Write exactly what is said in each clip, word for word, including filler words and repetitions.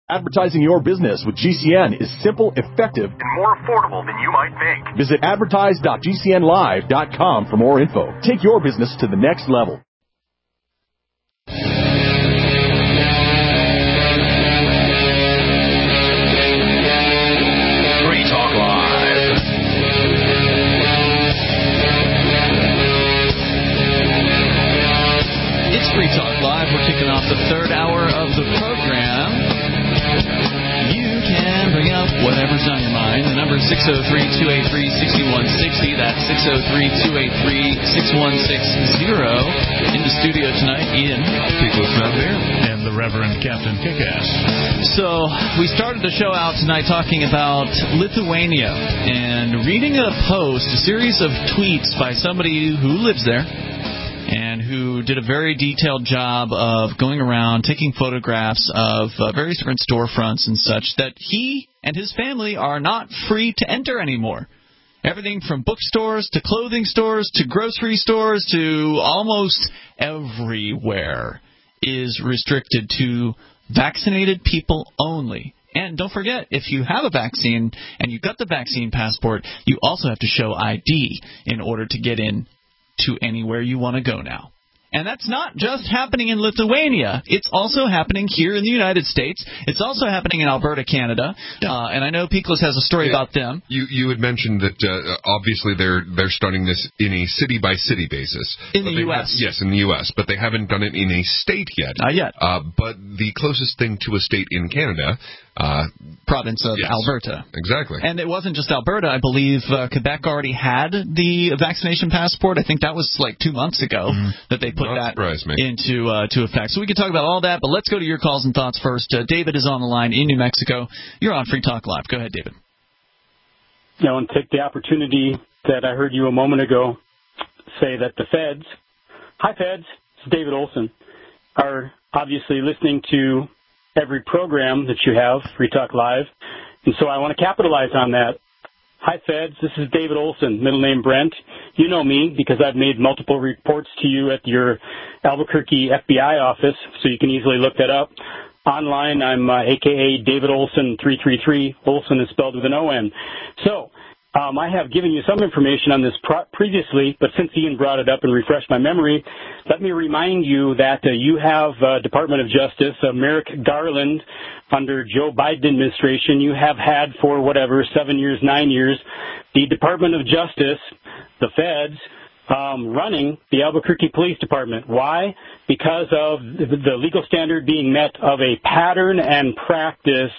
Advertising your business with G C N is simple, effective, and more affordable than you might think. Visit advertise dot g c n live dot com for more info. Take your business to the next level. Free Talk Live. It's Free Talk Live. We're kicking off the third hour of the program. You can bring up whatever's on your mind. The number is six oh three, two eight three, six one six oh. That's six oh three, two eight three, six one six oh. In the studio tonight, Ian. People's not there. And the Reverend Captain Kickass. So, we started the show out tonight talking about Lithuania and reading a post, a series of tweets by somebody who lives there and who did a very detailed job of going around taking photographs of uh, various different storefronts and such that he and his family are not free to enter anymore. Everything from bookstores to clothing stores to grocery stores to almost everywhere is restricted to vaccinated people only. And don't forget, if you have a vaccine and you've got the vaccine passport, you also have to show I D in order to get in to anywhere you want to go now. And that's not just happening in Lithuania. It's also happening here in the United States. It's also happening in Alberta, Canada. Yeah. Uh, and I know Peakless has a story yeah. about them. You you had mentioned that uh, obviously they're they're starting this in a city-by-city basis. In the U S. Have, yes, in the U S, but they haven't done it in a state yet. Not yet. Uh, but the closest thing to a state in Canada... Uh, province of yes, Alberta. Exactly. And it wasn't just Alberta. I believe uh, Quebec already had the vaccination passport. I think that was like two months ago mm. that they put Not that into uh, to effect. So we can talk about all that, but let's go to your calls and thoughts first. Uh, David is on the line in New Mexico. You're on Free Talk Live. Go ahead, David. I want to take the opportunity that I heard you a moment ago say that the feds, hi feds, it's David Olson, are obviously listening to every program that you have, Free Talk Live, and so I want to capitalize on that. Hi, Feds. This is David Olson, middle name Brent. You know me because I've made multiple reports to you at your Albuquerque F B I office, so you can easily look that up. Online, I'm uh, a k a. David Olson three three three. Olson is spelled with an O N. So, Um, I have given you some information on this pro- previously, but since Ian brought it up and refreshed my memory, let me remind you that uh, you have uh, Department of Justice, uh, Merrick Garland, under Joe Biden administration. You have had for whatever, seven years, nine years, the Department of Justice, the feds, um, running the Albuquerque Police Department. Why? Because of the legal standard being met of a pattern and practice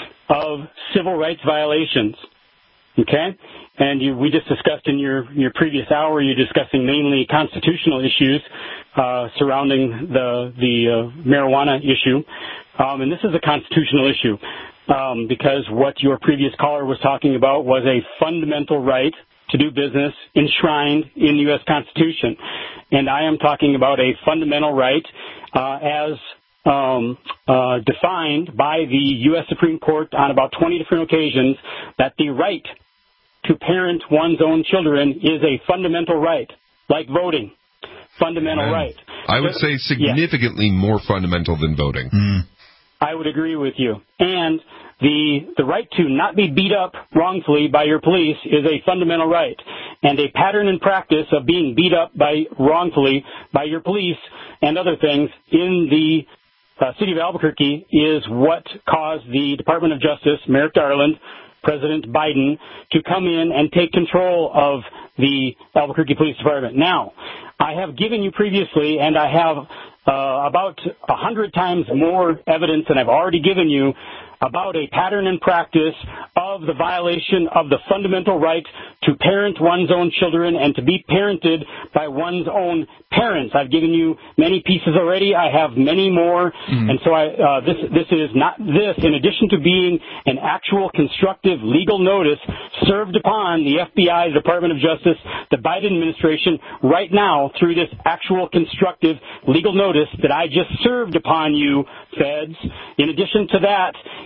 of civil rights violations. Okay? And you, we just discussed in your, your previous hour, you're discussing mainly constitutional issues uh, surrounding the, the uh, marijuana issue. Um, and this is a constitutional issue um, because what your previous caller was talking about was a fundamental right to do business enshrined in the U S Constitution. And I am talking about a fundamental right uh, as Um, uh, defined by the U S Supreme Court on about twenty different occasions, that the right to parent one's own children is a fundamental right, like voting. Fundamental Amen. right. I would say significantly yeah. more fundamental than voting. Mm. I would agree with you. And the the right to not be beat up wrongfully by your police is a fundamental right. And a pattern and practice of being beat up by wrongfully by your police and other things in the Uh, city of Albuquerque is what caused the Department of Justice, Merrick Garland, President Biden, to come in and take control of the Albuquerque Police Department. Now, I have given you previously, and I have uh, about a hundred times more evidence than I've already given you about a pattern and practice of the violation of the fundamental right to parent one's own children and to be parented by one's own parents. I've given you many pieces already. I have many more. Mm-hmm. And so I, uh, this, this is not this, in addition to being an actual constructive legal notice served upon the F B I, the Department of Justice, the Biden administration right now through this actual constructive legal notice that I just served upon you, feds. In addition to that,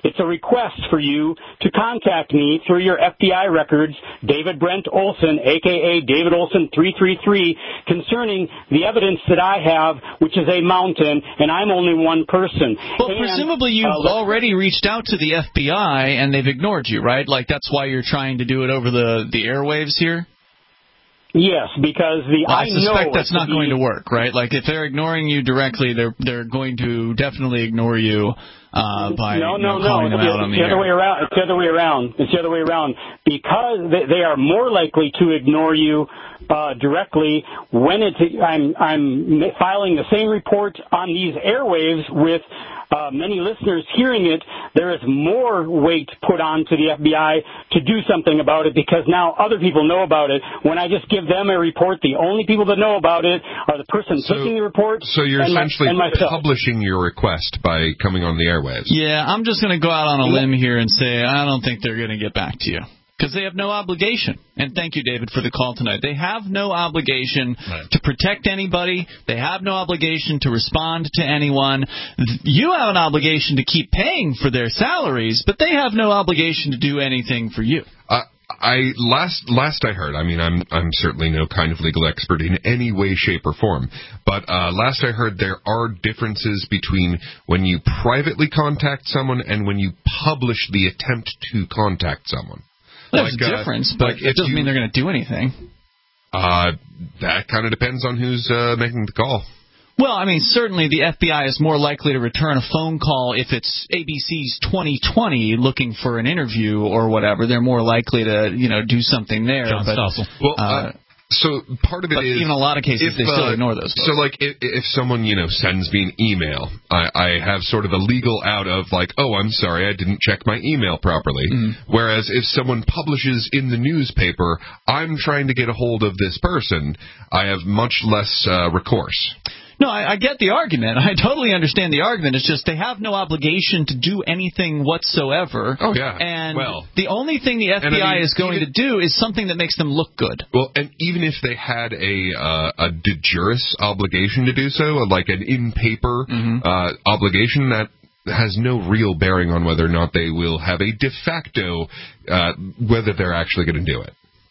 It's a request for you to contact me through your F B I records, David Brent Olson, a k a. David Olson three three three, concerning the evidence that I have, which is a mountain, and I'm only one person. Well, and, presumably you've uh, already reached out to the F B I, and they've ignored you, right? Like, that's why you're trying to do it over the, the airwaves here? Yes, because the well, I, I suspect know that's not the, going to work, right? Like, if they're ignoring you directly, they're they're going to definitely ignore you uh, by no, no, you know, calling no. them It's, out on it's the, the other air. way around. It's the other way around. It's the other way around because they, they are more likely to ignore you uh, directly when it's. I'm I'm filing the same report on these airwaves with. Uh, many listeners hearing it, there is more weight put on to the F B I to do something about it because now other people know about it. When I just give them a report, the only people that know about it are the person so, taking the report. So you're and essentially my, and myself. publishing your request by coming on the airwaves. Yeah, I'm just going to go out on a limb here and say I don't think they're going to get back to you. Because they have no obligation. And thank you, David, for the call tonight. They have no obligation right. to protect anybody. They have no obligation to respond to anyone. You have an obligation to keep paying for their salaries, but they have no obligation to do anything for you. Uh, I last last I heard, I mean, I'm I'm certainly no kind of legal expert in any way, shape, or form, but uh, last I heard there are differences between when you privately contact someone and when you publish the attempt to contact someone. There's like, a difference, uh, but like it doesn't you, mean they're going to do anything. Uh, that kind of depends on who's uh, making the call. Well, I mean, certainly the F B I is more likely to return a phone call if it's A B C's twenty twenty looking for an interview or whatever. They're more likely to, you know, do something there. John but, Stossel. Well, uh, uh, so part of it but is... in a lot of cases, if, they still uh, ignore those folks. So, like, if, if someone, you know, sends me an email, I, I have sort of a legal out of, like, oh, I'm sorry, I didn't check my email properly. Mm-hmm. Whereas if someone publishes in the newspaper, I'm trying to get a hold of this person, I have much less uh, recourse. No, I, I get the argument. I totally understand the argument. It's just they have no obligation to do anything whatsoever. Oh, yeah. And well, the only thing the F B I I mean, is going even, to do is something that makes them look good. Well, and even if they had a uh, a de juris obligation to do so, like an in-paper mm-hmm. uh, obligation, that has no real bearing on whether or not they will have a de facto, uh, whether they're actually going to do it.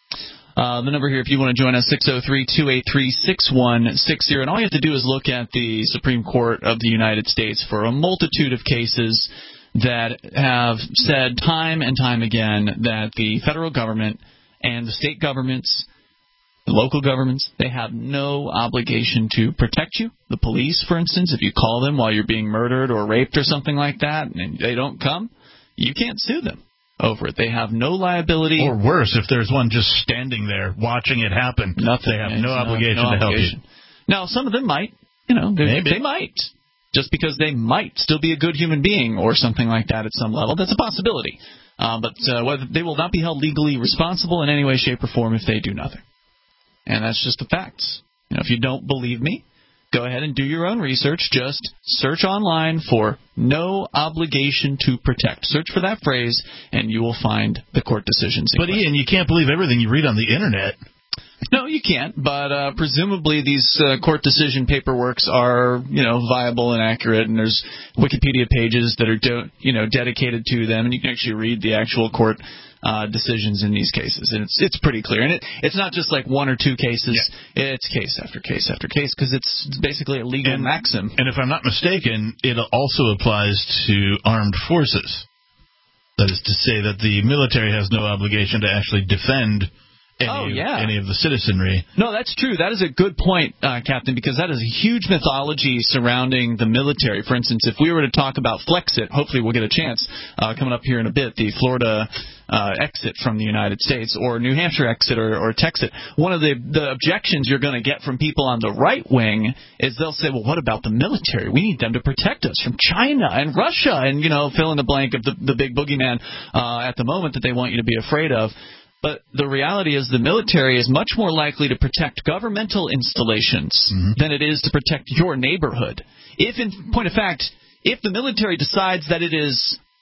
Uh, the number here, if you want to join us, six oh three, two eight three, six one six zero. And all you have to do is look at the Supreme Court of the United States for a multitude of cases that have said time and time again that the federal government and the state governments, the local governments, they have no obligation to protect you. The police, for instance, if you call them while you're being murdered or raped or something like that and they don't come, you can't sue them over it. They have no liability. Or worse, if there's one just standing there watching it happen, Nothing. they have It's no obligation no to help obligation. you. Now, some of them might. You know, Maybe. they might. Just because they might still be a good human being or something like that at some level. That's a possibility. Uh, but uh, whether they will not be held legally responsible in any way, shape, or form if they do nothing. And that's just the facts. You know, if you don't believe me, go ahead and do your own research. Just search online for no obligation to protect. Search for that phrase, and you will find the court decisions. But, Ian, you can't believe everything you read on the Internet. No, you can't. But uh, presumably these uh, court decision paperworks are, you know, viable and accurate, and there's Wikipedia pages that are, do- you know, dedicated to them, and you can actually read the actual court Uh, decisions in these cases, and it's it's pretty clear. And it it's not just like one or two cases; yeah. It's case after case after case because it's basically a legal and, maxim. And if I'm not mistaken, it also applies to armed forces. That is to say that the military has no obligation to actually defend any, oh, yeah. any of the citizenry. No, that's true. That is a good point, uh, Captain, because that is a huge mythology surrounding the military. For instance, if we were to talk about Flexit, hopefully we'll get a chance uh, coming up here in a bit, the Florida uh, exit from the United States, or New Hampshire exit, or, or Texit. One of the, the objections you're going to get from people on the right wing is they'll say, well, what about the military? We need them to protect us from China and Russia and, you know, fill in the blank of the, the big boogeyman uh, at the moment that they want you to be afraid of. But the reality is the military is much more likely to protect governmental installations mm-hmm. than it is to protect your neighborhood. If, in point of fact, if the military decides that it is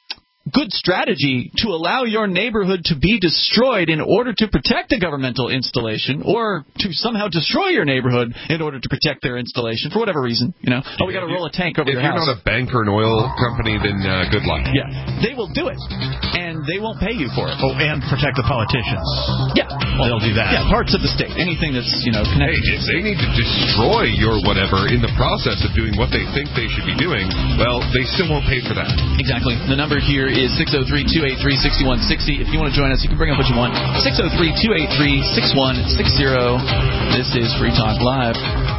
good strategy to allow your neighborhood to be destroyed in order to protect a governmental installation, or to somehow destroy your neighborhood in order to protect their installation for whatever reason. You know, oh, we got to roll a tank over your house. If you're not a bank or an oil company, then uh, good luck. Yeah, they will do it, and they won't pay you for it. Oh, and protect the politicians. Yeah, well, they'll do that. Yeah, parts of the state, anything that's you know connected. Hey, if they need to destroy your whatever in the process of doing what they think they should be doing, well, they still won't pay for that. Exactly. The number here is six oh three, two eight three, six one six zero. If you want to join us, you can bring up what you want. six oh three, two eight three, six one six zero. This is Free Talk Live.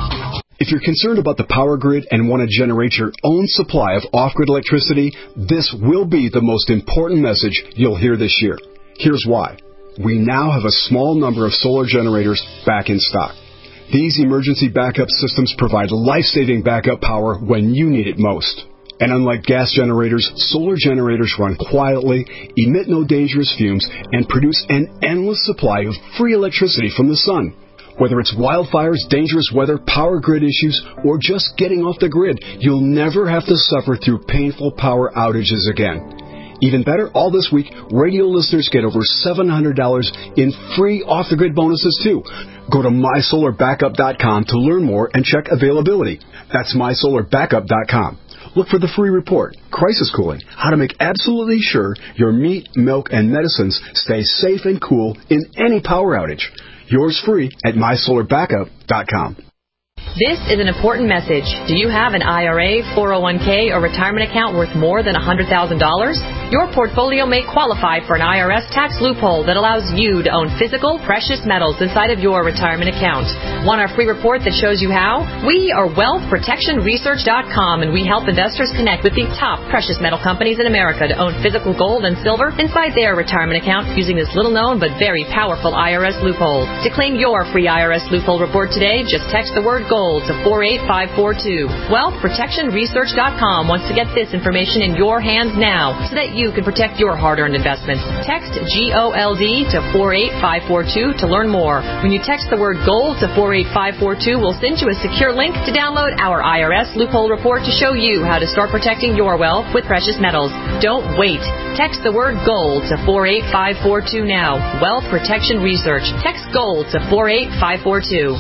If you're concerned about the power grid and want to generate your own supply of off-grid electricity, this will be the most important message you'll hear this year. Here's why. We now have a small number of solar generators back in stock. These emergency backup systems provide life-saving backup power when you need it most. And unlike gas generators, solar generators run quietly, emit no dangerous fumes, and produce an endless supply of free electricity from the sun. Whether it's wildfires, dangerous weather, power grid issues, or just getting off the grid, you'll never have to suffer through painful power outages again. Even better, all this week, radio listeners get over seven hundred dollars in free off-the-grid bonuses, too. Go to my solar backup dot com to learn more and check availability. That's my solar backup dot com. Look for the free report, Crisis Cooling, how to make absolutely sure your meat, milk, and medicines stay safe and cool in any power outage. Yours free at my solar backup dot com. This is an important message. Do you have an I R A, four oh one k, or retirement account worth more than one hundred thousand dollars? Your portfolio may qualify for an I R S tax loophole that allows you to own physical, precious metals inside of your retirement account. Want our free report that shows you how? We are wealth protection research dot com, and we help investors connect with the top precious metal companies in America to own physical gold and silver inside their retirement account using this little-known but very powerful I R S loophole. To claim your free I R S loophole report today, just text the word gold to four eight five four two. wealth protection research dot com wants to get this information in your hands now so that you can protect your hard-earned investments. Text G O L D to four eight five four two to learn more. When you text the word gold to four eight five four two, we'll send you a secure link to download our I R S loophole report to show you how to start protecting your wealth with precious metals. Don't wait. Text the word gold to four eight five four two now. Wealth Protection Research. Text gold to four eight five four two.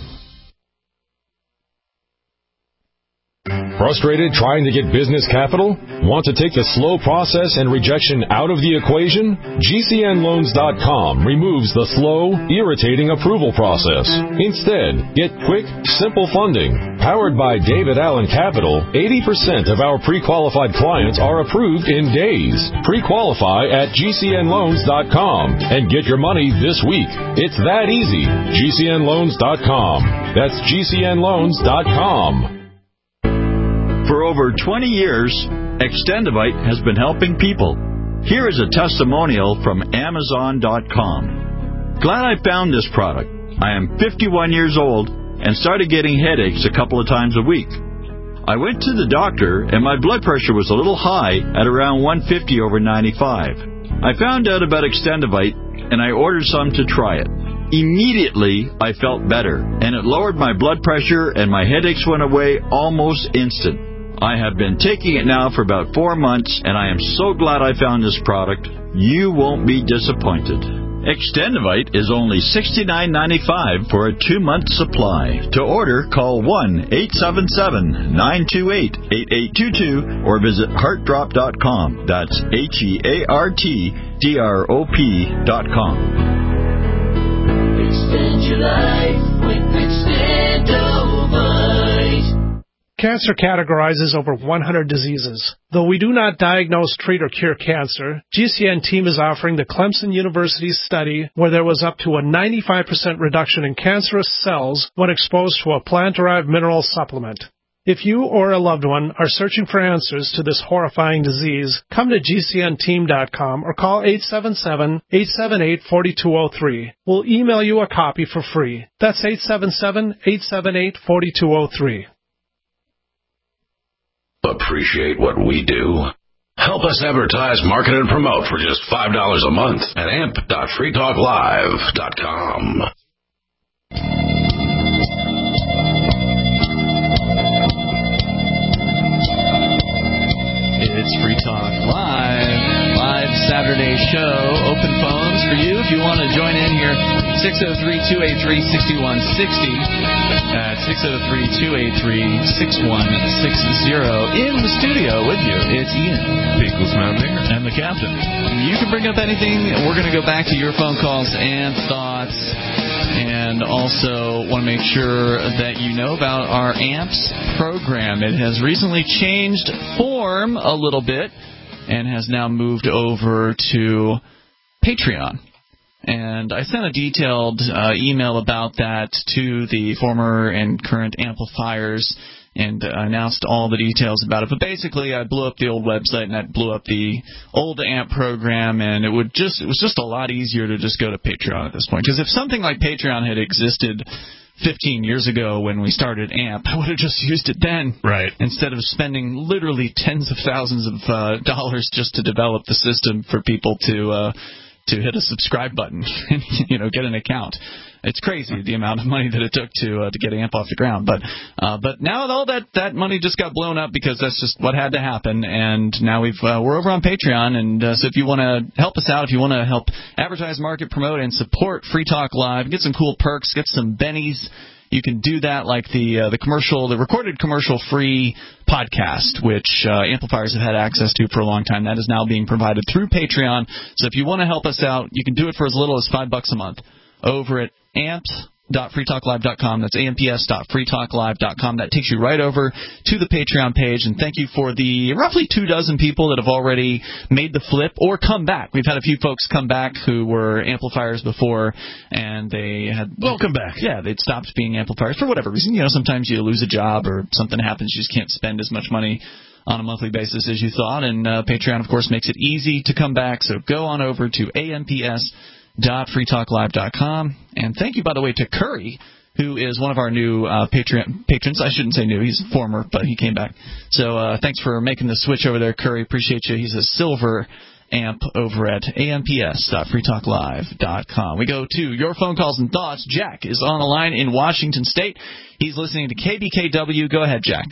Frustrated trying to get business capital? Want to take the slow process and rejection out of the equation? G C N loans dot com removes the slow, irritating approval process. Instead, get quick, simple funding. Powered by David Allen Capital, eighty percent of our pre-qualified clients are approved in days. Pre-qualify at G C N loans dot com and get your money this week. It's that easy. G C N loans dot com. That's G C N loans dot com. For over twenty years, Extendivite has been helping people. Here is a testimonial from Amazon dot com. Glad I found this product. I am fifty-one years old and started getting headaches a couple of times a week. I went to the doctor and my blood pressure was a little high at around one fifty over ninety-five. I found out about Extendivite and I ordered some to try it. Immediately, I felt better, and it lowered my blood pressure and my headaches went away almost instant. I have been taking it now for about four months, and I am so glad I found this product. You won't be disappointed. Extendivite is only sixty-nine ninety-five for a two-month supply. To order, call one eight seven seven, nine two eight, eight eight two two or visit heart drop dot com. That's H E A R T D R O P dot com. Extend your life with Extendivite. Cancer categorizes over one hundred diseases. Though we do not diagnose, treat, or cure cancer, G C N team is offering the Clemson University study where there was up to a ninety-five percent reduction in cancerous cells when exposed to a plant-derived mineral supplement. If you or a loved one are searching for answers to this horrifying disease, come to G C N team dot com or call eight seven seven, eight seven eight, four two zero three. We'll email you a copy for free. That's eight seven seven, eight seven eight, four two zero three. Appreciate what we do? Help us advertise, market, and promote for just five dollars a month at amp dot free talk live dot com. It's Free Talk Live. open phones for you if you want to join in here. six oh three, two eight three, six one six oh. At six oh three, two eight three, six one six oh. In the studio with you, it's Ian. Pickles Mountaineer. And the captain. You can bring up anything. We're going to go back to your phone calls and thoughts. And also want to make sure that you know about our A M P S program. It has recently changed form a little bit and has now moved over to Patreon. And I sent a detailed uh, email about that to the former and current amplifiers and announced all the details about it. But basically, I blew up the old website and I blew up the old A M P program, and it would just it was just a lot easier to just go to Patreon at this point. Because if something like Patreon had existed fifteen years ago when we started A M P, I would have just used it then. Right. Instead of spending literally tens of thousands of uh, dollars just to develop the system for people to uh, to hit a subscribe button and, you know, get an account. It's crazy the amount of money that it took to uh, to get A M P off the ground. But uh, but now all that, that money just got blown up because that's just what had to happen. And now we've uh, we're over on Patreon. And uh, so if you want to help us out, if you want to help advertise, market, promote, and support Free Talk Live, get some cool perks, get some bennies, you can do that, like the uh, the commercial, the recorded commercial-free podcast, which uh, amplifiers have had access to for a long time. That is now being provided through Patreon. So if you want to help us out, you can do it for as little as five bucks a month over at amps dot free talk live dot com. That's amps dot free talk live dot com. That takes you right over to the Patreon page. And thank you for the roughly two dozen people that have already made the flip or come back. We've had a few folks come back who were amplifiers before, and they had... Welcome back. Yeah, they'd stopped being amplifiers for whatever reason. You know, sometimes you lose a job or something happens. You just can't spend as much money on a monthly basis as you thought. And uh, Patreon, of course, makes it easy to come back. So go on over to amps dot free talk live dot com. And thank you, by the way, to Curry, who is one of our new uh, Patreon patrons. I shouldn't say new. He's former, but he came back. So uh, thanks for making the switch over there, Curry. Appreciate you. He's a silver amp over at amps dot free talk live dot com. We go to your phone calls and thoughts. Jack is on the line in Washington State. He's listening to K B K W. Go ahead, Jack.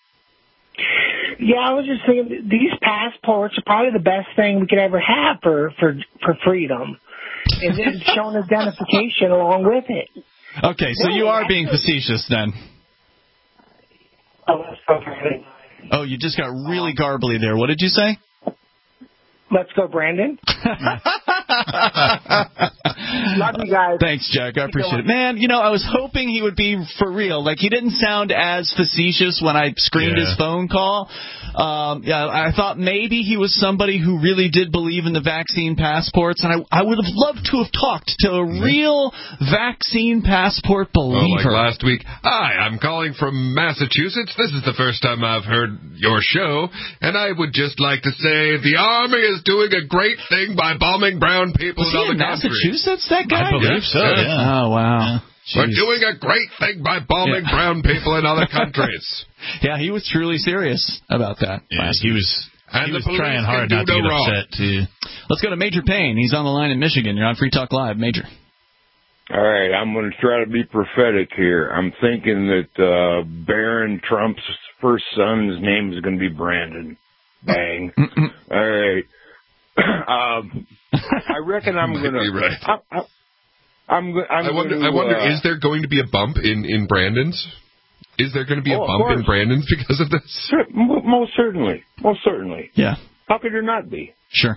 Yeah, I was just thinking, these passports are probably the best thing we could ever have for, for, for freedom. And then showing identification along with it. Okay, so you are being facetious then. Oh, you just got really garbly there. What did you say? Let's go, Brandon. Love you guys. Thanks, Jack. I appreciate it. Man, you know, I was hoping he would be for real. Like, he didn't sound as facetious when I screened yeah. his phone call. Um, yeah, I thought maybe he was somebody who really did believe in the vaccine passports, and I, I would have loved to have talked to a real vaccine passport believer. Oh, like last week. Hi, I'm calling from Massachusetts. This is the first time I've heard your show, and I would just like to say the Army is doing a great thing by bombing brown people was in other in countries. Massachusetts, that guy? I believe so, yeah. yeah. Oh, wow. Yeah. We're doing a great thing by bombing yeah. brown people in other countries. Yeah, he was truly serious about that. Yeah, he was and he was trying hard not to no get wrong. upset, too. Let's go to Major Payne. He's on the line in Michigan. You're on Free Talk Live. Major. All right, I'm going to try to be prophetic here. I'm thinking that uh, Barron Trump's first son's name is going to be Brandon. Bang. All right. um, I reckon I'm going to... Right. I, I, I'm, I'm I wonder, gonna, I wonder uh, is there going to be a bump in, in Brandon's? Is there going to be oh, a bump in Brandon's because of this? Sure, most certainly. Most certainly. Yeah. How could there not be? Sure.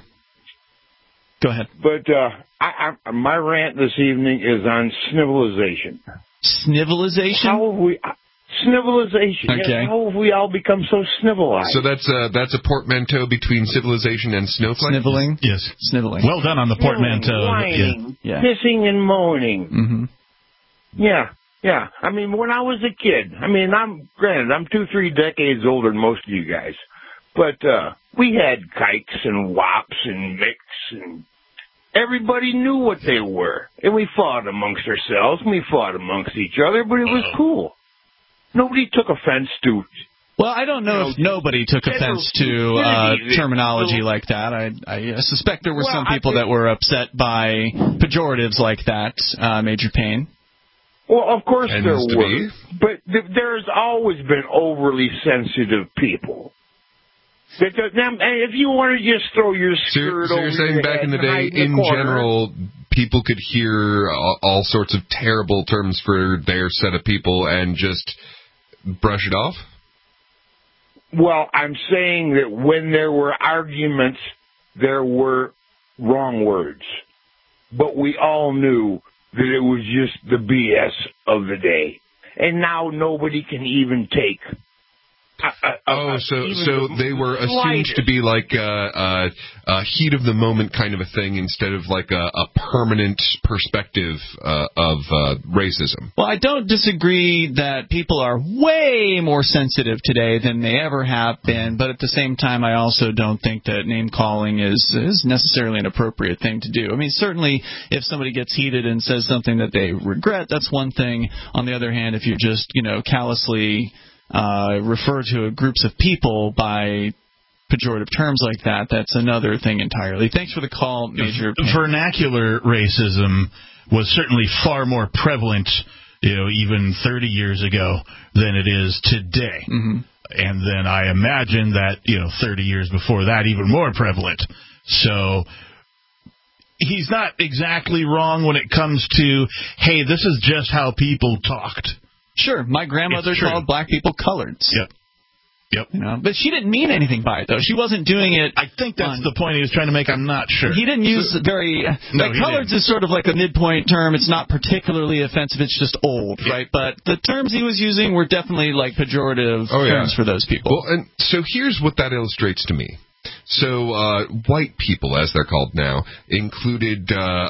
Go ahead. But uh, I, I, my rant this evening is on snivelization. Snivelization? How have we... Snivelization. Okay. Yeah, how have we all become so snivelized? So that's a, that's a portmanteau between civilization and snowflake? Sniveling? Yes. Sniveling. Well done on the portmanteau. Whining, yeah. Pissing and moaning. Mm-hmm. Yeah, yeah. I mean, when I was a kid, I mean, I'm, granted, I'm two, three decades older than most of you guys, but uh, we had kikes and wops and micks and everybody knew what they were. And we fought amongst ourselves and we fought amongst each other, but it was cool. Nobody took offense to... Well, I don't know, you know if nobody took offense to uh, terminology like that. I, I suspect there were well, some people that were upset by pejoratives like that, uh, Major Payne. Well, of course Tends there to were. Be. But th- there's always been overly sensitive people. Because now, if you want to just throw your skirt so, so over you're saying your back head in the day, and hide in, in the corner, general, people could hear all, all sorts of terrible terms for their set of people and just brush it off? Well, I'm saying that when there were arguments, there were wrong words. But we all knew that it was just the B S of the day. And now nobody can even take... A, a, oh, a, so even so the they were assumed slightest. to be like a, a, a heat of the moment kind of a thing instead of like a, a permanent perspective uh, of uh, racism. Well, I don't disagree that people are way more sensitive today than they ever have been, but at the same time, I also don't think that name calling is is necessarily an appropriate thing to do. I mean, certainly if somebody gets heated and says something that they regret, that's one thing. On the other hand, if you just, you know, callously Uh, refer to groups of people by pejorative terms like that, that's another thing entirely. Thanks for the call, Major. Vernacular racism was certainly far more prevalent, you know, even thirty years ago than it is today. Mm-hmm. And then I imagine that, you know, thirty years before that, even more prevalent. So he's not exactly wrong when it comes to, hey, this is just how people talked. Sure, my grandmother called black people coloreds. Yep. Yep. You know, but she didn't mean anything by it, though. She wasn't doing it. I think that's on, the point he was trying to make. I'm not sure. He didn't use very... No, like, coloreds is sort of like a midpoint term. It's not particularly offensive. It's just old, yeah. right? But the terms he was using were definitely, like, pejorative oh, terms yeah. for those people. Well, and so here's what that illustrates to me. So uh, white people, as they're called now, included... Uh,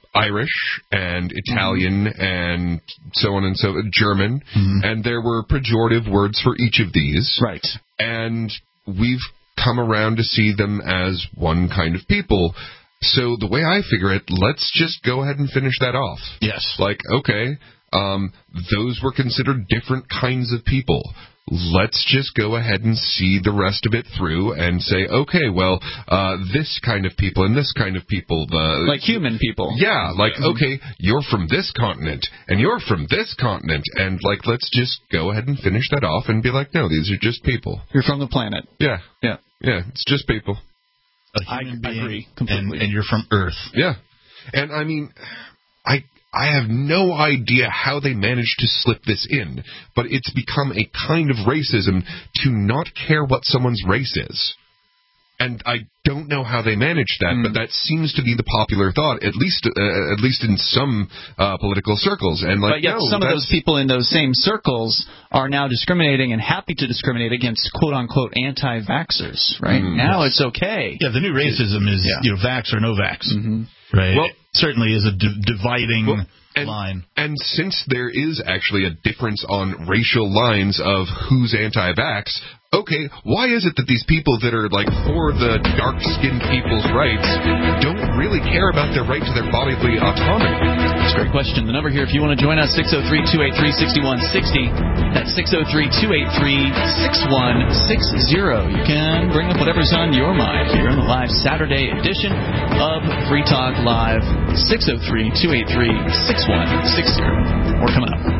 Irish and Italian mm-hmm. and so on and so German, mm-hmm. and there were pejorative words for each of these. Right. And we've come around to see them as one kind of people. So the way I figure it, let's just go ahead and finish that off. Yes. Like, okay, um, those were considered different kinds of people. Let's just go ahead and see the rest of it through and say, okay, well, uh, this kind of people and this kind of people. Uh, like human people. Yeah, like, okay, you're from this continent and you're from this continent. And, like, let's just go ahead and finish that off and be like, no, these are just people. You're from the planet. Yeah. Yeah. Yeah, it's just people. A human I being, agree completely. And, and you're from Earth. Yeah. And, I mean, I... I have no idea how they managed to slip this in, but it's become a kind of racism to not care what someone's race is. And I don't know how they managed that, mm. but that seems to be the popular thought, at least uh, at least in some uh, political circles. And like, but yet no, some of those people in those same circles are now discriminating and happy to discriminate against quote-unquote anti-vaxxers, right? Mm, now yes. It's okay. Yeah, the new racism is, yeah. you know, vax or no vax. Mm-hmm. Right. Well, it certainly is a d- dividing well, and, line. And since there is actually a difference on racial lines of who's anti-vax, okay, why is it that these people that are, like, for the dark-skinned people's rights don't really care about their right to their bodily autonomy? That's a great question. The number here, if you want to join us, six oh three, two eight three, six one six oh. That's six oh three, two eight three, six one six oh. You can bring up whatever's on your mind here on the live Saturday edition of Free Talk Live. six oh three, two eight three, six one six oh. More coming up.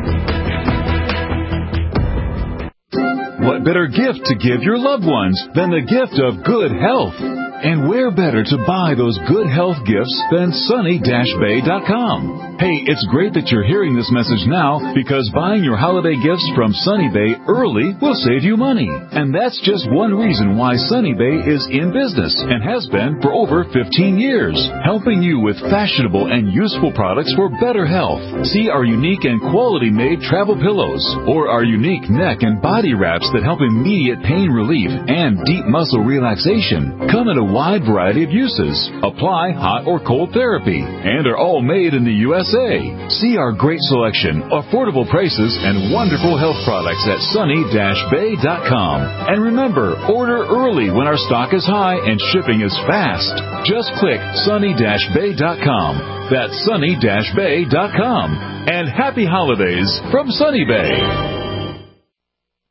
What better gift to give your loved ones than the gift of good health? And where better to buy those good health gifts than sunny dash bay dot com? Hey, it's great that you're hearing this message now, because buying your holiday gifts from Sunny Bay early will save you money. And that's just one reason why Sunny Bay is in business and has been for over fifteen years, helping you with fashionable and useful products for better health. See our unique and quality-made travel pillows, or our unique neck and body wraps that help immediate pain relief and deep muscle relaxation. Come in a wide variety of uses, apply hot or cold therapy, and are all made in the U S A. See our great selection, affordable prices, and wonderful health products at sunny dash bay dot com. And remember, order early when our stock is high and shipping is fast. Just click sunny dash bay dot com. That's sunny dash bay dot com. And happy holidays from Sunny Bay.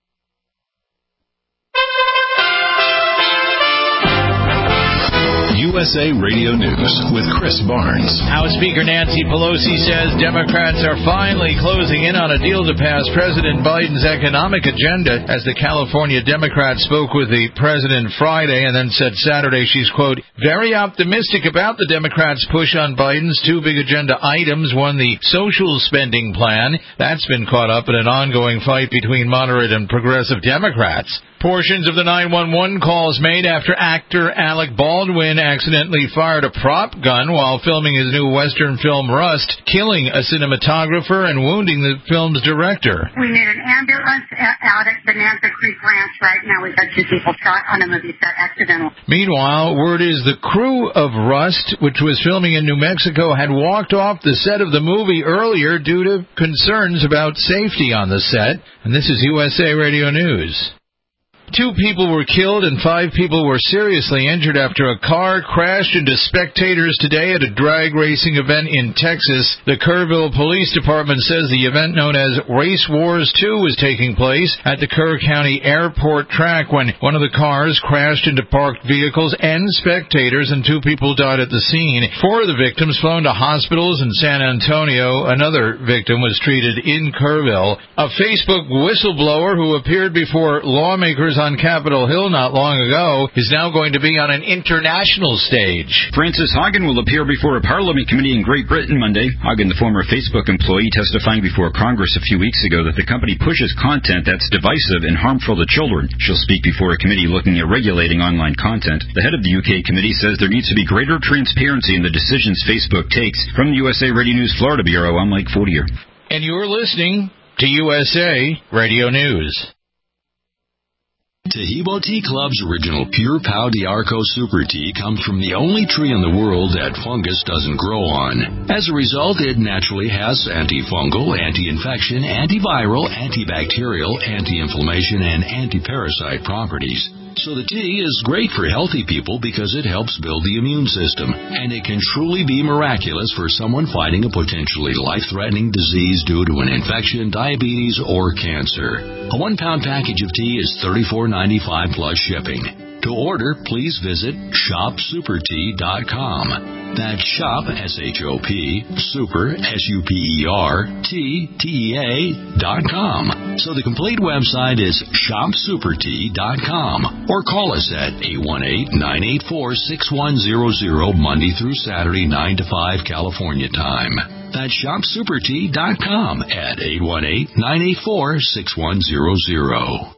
U S A Radio News with Chris Barnes. House Speaker Nancy Pelosi says Democrats are finally closing in on a deal to pass President Biden's economic agenda, as the California Democrat spoke with the president Friday and then said Saturday she's, quote, very optimistic about the Democrats' push on Biden's two big agenda items. One, the social spending plan. That's been caught up in an ongoing fight between moderate and progressive Democrats. Portions of the nine one one calls made after actor Alec Baldwin accidentally fired a prop gun while filming his new Western film Rust, killing a cinematographer and wounding the film's director. We need an ambulance out at Bonanza Creek Ranch right now. We've got two people shot on a movie set, accidental. Meanwhile, word is the crew of Rust, which was filming in New Mexico, had walked off the set of the movie earlier due to concerns about safety on the set. And this is U S A Radio News. Two people were killed and five people were seriously injured after a car crashed into spectators today at a drag racing event in Texas. The Kerrville Police Department says the event, known as Race Wars two, was taking place at the Kerr County Airport track when one of the cars crashed into parked vehicles and spectators, and two people died at the scene. Four of the victims flown to hospitals in San Antonio. Another victim was treated in Kerrville. A Facebook whistleblower who appeared before lawmakers on Capitol Hill not long ago is now going to be on an international stage. Frances Haugen will appear before a Parliament committee in Great Britain Monday. Haugen, the former Facebook employee, testifying before Congress a few weeks ago that the company pushes content that's divisive and harmful to children. She'll speak before a committee looking at regulating online content. The head of the U K committee says there needs to be greater transparency in the decisions Facebook takes. From the U S A Radio News Florida Bureau, I'm Mike Fortier. And you're listening to U S A Radio News. Tahibo Tea Club's original Pure Pau d'Arco Super Tea comes from the only tree in the world that fungus doesn't grow on. As a result, it naturally has antifungal, anti-infection, antiviral, antibacterial, anti-inflammation, and anti-parasite properties. So the tea is great for healthy people because it helps build the immune system, and it can truly be miraculous for someone fighting a potentially life-threatening disease due to an infection, diabetes, or cancer. A one-pound package of tea is thirty-four ninety-five plus shipping. To order, please visit shop super tea dot com. That's shop, S H O P, super, S U P E R, T, T E A, dot com. So the complete website is shop super tea dot com. Or call us at eight one eight, nine eight four, six one zero zero, Monday through Saturday, nine to five, California time. That's shop super tea dot com at eight one eight, nine eight four, six one zero zero.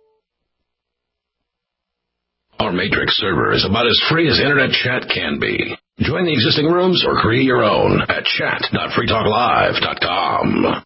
Our Matrix server is about as free as internet chat can be. Join the existing rooms or create your own at chat dot free talk live dot com.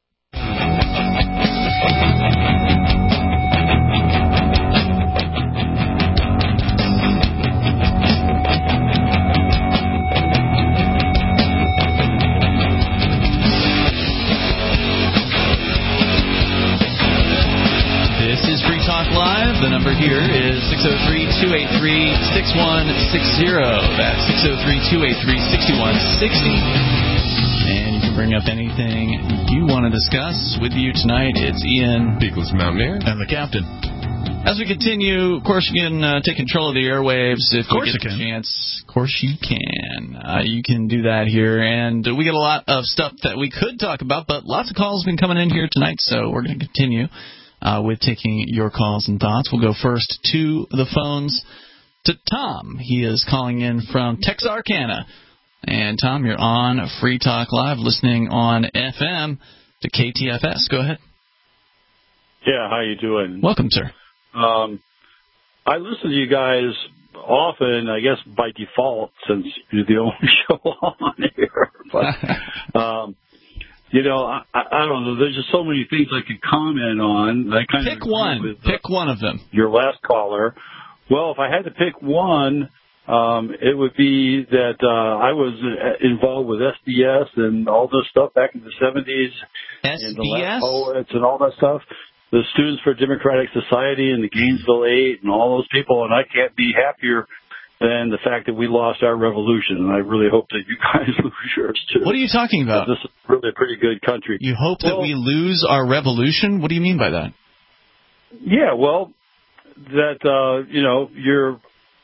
The number here is six oh three, two eight three, six one six zero. That's six oh three, two eight three, six one six zero. And you can bring up anything you want to discuss with you tonight. It's Ian, Beagles Mountaineer, and the captain. As we continue, of course, you can uh, take control of the airwaves if of course you get you a can. chance. Of course you can. Uh, you can do that here. And we got a lot of stuff that we could talk about, but lots of calls have been coming in here tonight, so we're going to continue Uh, with taking your calls and thoughts. We'll go first to the phones to Tom. He is calling in from Texarkana. And, Tom, you're on Free Talk Live, listening on F M to K T F S. Go ahead. Yeah, how you doing? Welcome, sir. Um, I listen to you guys often, I guess, by default, since you're the only show on here. But, um, You know, I, I don't know. There's just so many things I could comment on. I kind pick of one. With, pick one of them. Your last caller. Well, if I had to pick one, um, it would be that uh, I was involved with S D S and all this stuff back in the seventies. S D S? And the last poets and all that stuff. The Students for Democratic Society and the Gainesville Eight and all those people. And I can't be happier than the fact that we lost our revolution, and I really hope that you guys lose yours, too. What are you talking about? This is really a pretty good country. You hope that well, we lose our revolution? What do you mean by that? Yeah, well, that, uh, you know, you're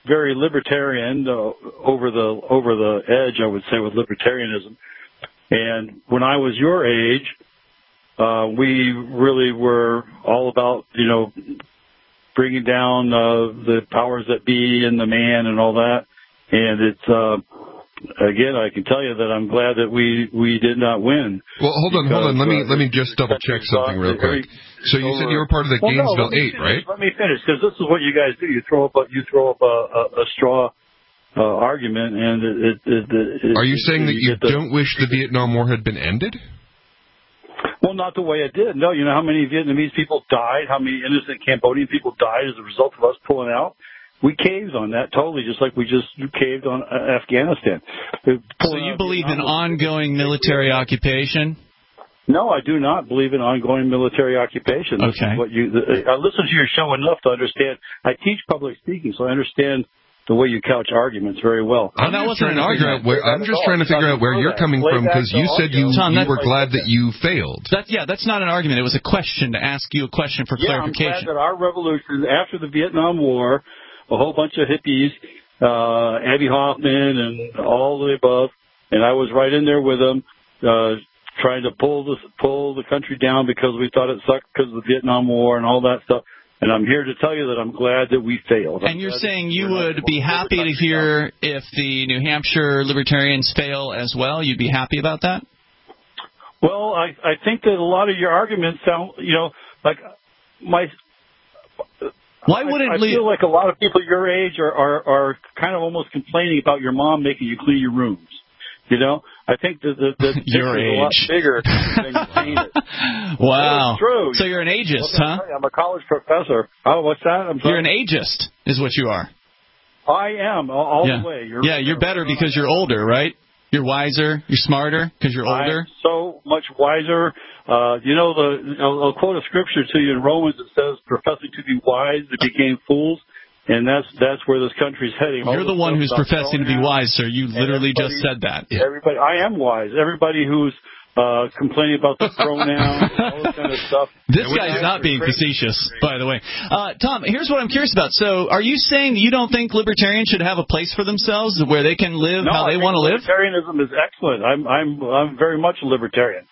very libertarian, uh, over the over the edge, I would say, with libertarianism. And when I was your age, uh, we really were all about, you know, bringing down uh, the powers that be and the man and all that. And it's, uh, again, I can tell you that I'm glad that we, we did not win. Well, hold on, because, hold on. Let me uh, let me just double check something real quick. So you said you were part of the well, Gainesville no, Eight, finish, right? Let me finish, because this is what you guys do. You throw up a, you throw up a, a, a straw uh, argument, and it, it, it, it, Are you it, saying it, that you the, don't wish the Vietnam War had been ended? Well, not the way it did. No, you know how many Vietnamese people died, how many innocent Cambodian people died as a result of us pulling out? We caved on that totally, just like we just caved on uh, Afghanistan. So you believe in ongoing military occupation? No, I do not believe in ongoing military occupation. This Okay. is what you, I listen to your show enough to understand. I teach public speaking, so I understand the way you couch arguments very well. I'm just trying to figure out where I'm just trying to figure out where you're coming from, because you said you, Tom, you that's- were glad that you failed. That, yeah, that's not an argument. It was a question to ask you a question for Yeah, I'm clarification. glad that our revolution, after the Vietnam War, a whole bunch of hippies, uh, Abby Hoffman and all the above, and I was right in there with them, uh, trying to pull the, pull the country down because we thought it sucked because of the Vietnam War and all that stuff. And I'm here to tell you that I'm glad that we failed. I'm And you're glad saying that you we're not would be happy to hear if the New Hampshire Libertarians fail as well? You'd be happy about that? Well, I, I think that a lot of your arguments sound, you know, like my. Why wouldn't I, I feel like a lot of people your age are, are, are kind of almost complaining about your mom making you clean your rooms. You know, I think that the, the Your picture is a lot age. bigger than you paint it. Wow. Well, it's true. So you're an ageist, Well, huh? I'm a college professor. Oh, what's that? I'm sorry. You're an ageist, is what you are. I am all, all yeah. the way. You're, yeah, you're better because you're older, right? You're wiser. You're smarter because you're older. I'm so much wiser. Uh, you know, the I'll, I'll quote a scripture to you in Romans that says, "Professing to be wise, they became fools," and that's that's where this country's heading. You're the one who's professing to be wise, sir. You literally just said that. Everybody, I am wise. Everybody who's uh, complaining about the pronouns and all this kind of stuff. This guy's not being facetious, by the way. Uh, Tom, here's what I'm curious about. So, are you saying that you don't think libertarians should have a place for themselves where they can live No, how they I think want to live? Libertarianism is excellent. I'm I'm I'm very much a libertarian.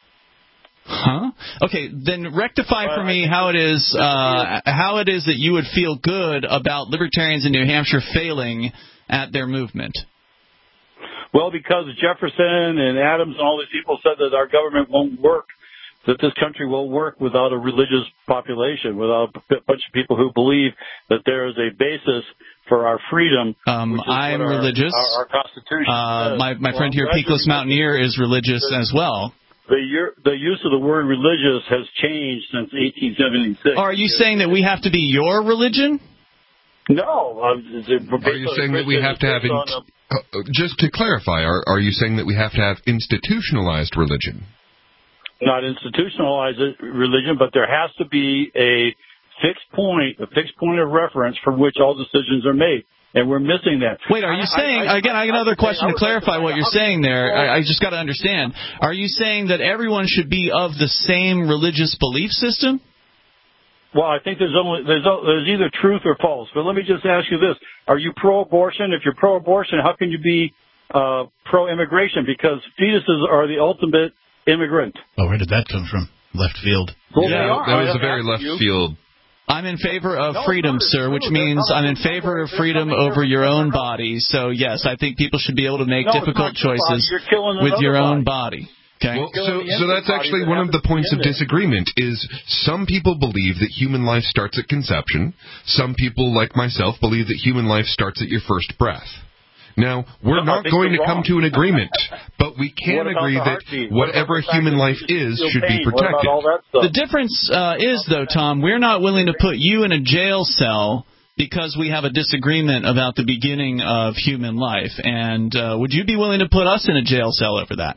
Huh? Okay, then rectify for me how it is uh, how it is that you would feel good about libertarians in New Hampshire failing at their movement. Well, because Jefferson and Adams and all these people said that our government won't work, that this country will work without a religious population, without a bunch of people who believe that there is a basis for our freedom. Um, I'm our, religious. Our, our Constitution Uh, says. my my Well, friend here, I'm glad Peakless you're- Mountaineer, is religious as well. The, year, the use of the word religious has changed since eighteen seventy-six. Are you saying that we have to be your religion? No. Uh, Are you saying that we have to have, in, uh, just to clarify, are, are you saying that we have to have institutionalized religion? Not institutionalized religion, but there has to be a fixed point, a fixed point of reference from which all decisions are made. And we're missing that. Wait, are you saying, I, I, again, I got another question to clarify what you're saying there. I, I just got to understand. Are you saying that everyone should be of the same religious belief system? Well, I think there's only there's there's either truth or false. But let me just ask you this: are you pro-abortion? If you're pro-abortion, how can you be uh, pro-immigration? Because fetuses are the ultimate immigrant. Oh, where did that come from? Left field. Well, yeah, they are. that was I a very left you. field. I'm in favor of No, freedom, it's sir, true. which They're means coming- I'm in favor of they're freedom coming over here. your own body. So, yes, I think people should be able to make No, it's difficult not your body. choices You're killing with your another own body. Okay. Well, so, so that's actually one of the points of disagreement is some people believe that human life starts at conception. Some people, like myself, believe that human life starts at your first breath. Now, we're No, I not think going to you're come wrong. to an agreement, but we can What about agree the that heartbeat? What about whatever the fact human that life you is feel should be pain? What about protected. all that stuff? The difference uh, is, though, Tom, we're not willing to put you in a jail cell because we have a disagreement about the beginning of human life. And uh, would you be willing to put us in a jail cell over that?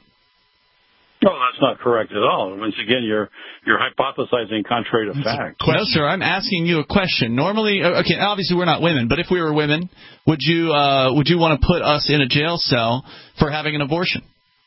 No, that's not correct at all. Once again, you're you're hypothesizing contrary to fact. No, sir. I'm asking you a question. Normally, okay, obviously we're not women, but if we were women, would you uh, would you want to put us in a jail cell for having an abortion?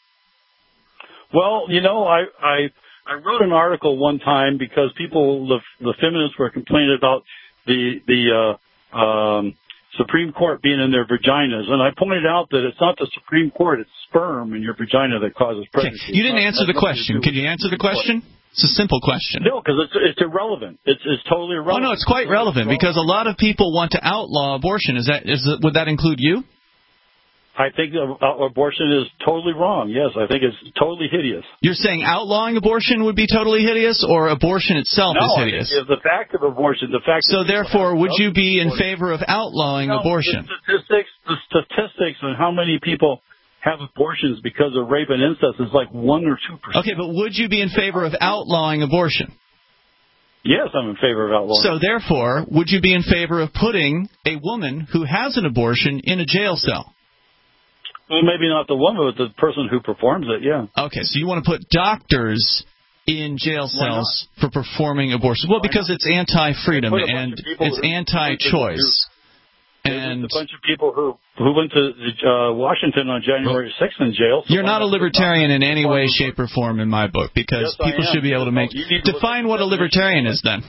Well, you know, I I I wrote an article one time because people the the feminists were complaining about the the uh, um, Supreme Court being in their vaginas. And I pointed out that it's not the Supreme Court, it's sperm in your vagina that causes pregnancy. Okay. You didn't answer the question. Can you answer the question? It's a simple question. No, because it's, it's irrelevant. It's, it's totally irrelevant. Oh, no, it's quite relevant because a lot of people want to outlaw abortion. Is that is it, would that include you? I think uh, abortion is totally wrong. Yes, I think it's totally hideous. You're saying outlawing abortion would be totally hideous, or abortion itself no, is hideous? No, the fact of abortion, the fact. So therefore, would you be in favor of outlawing no, abortion? The statistics, the statistics on how many people have abortions because of rape and incest is like one or two percent. Okay, but would you be in favor of outlawing abortion? Yes, I'm in favor of outlawing. So therefore, would you be in favor of putting a woman who has an abortion in a jail cell? Well, maybe not the woman, but the person who performs it, yeah. Okay, so you want to put doctors in jail cells for performing abortion. Well, because it's anti-freedom and it's anti-choice. And a bunch of people who who went to uh, Washington on January sixth in jail. So you're not a libertarian in any way, shape, or form, in my book, because yes, people should be able to make... Define what a libertarian is, then.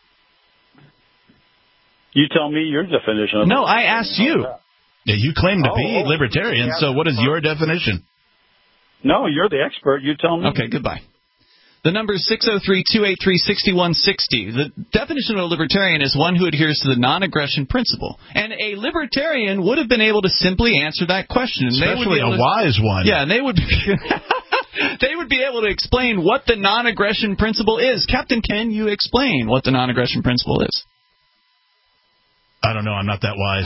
You tell me your definition of No, I asked you. Yeah, you claim to oh, be oh, libertarian, so what is your definition? No, you're the expert. You tell me. Okay, goodbye. The number is six oh three, two eight three, six one six oh. The definition of a libertarian is one who adheres to the non-aggression principle. And a libertarian would have been able to simply answer that question. And Especially they would be able a to, wise one. Yeah, and they would be, they would be able to explain what the non-aggression principle is. Captain, can you explain what the non-aggression principle is? I don't know. I'm not that wise.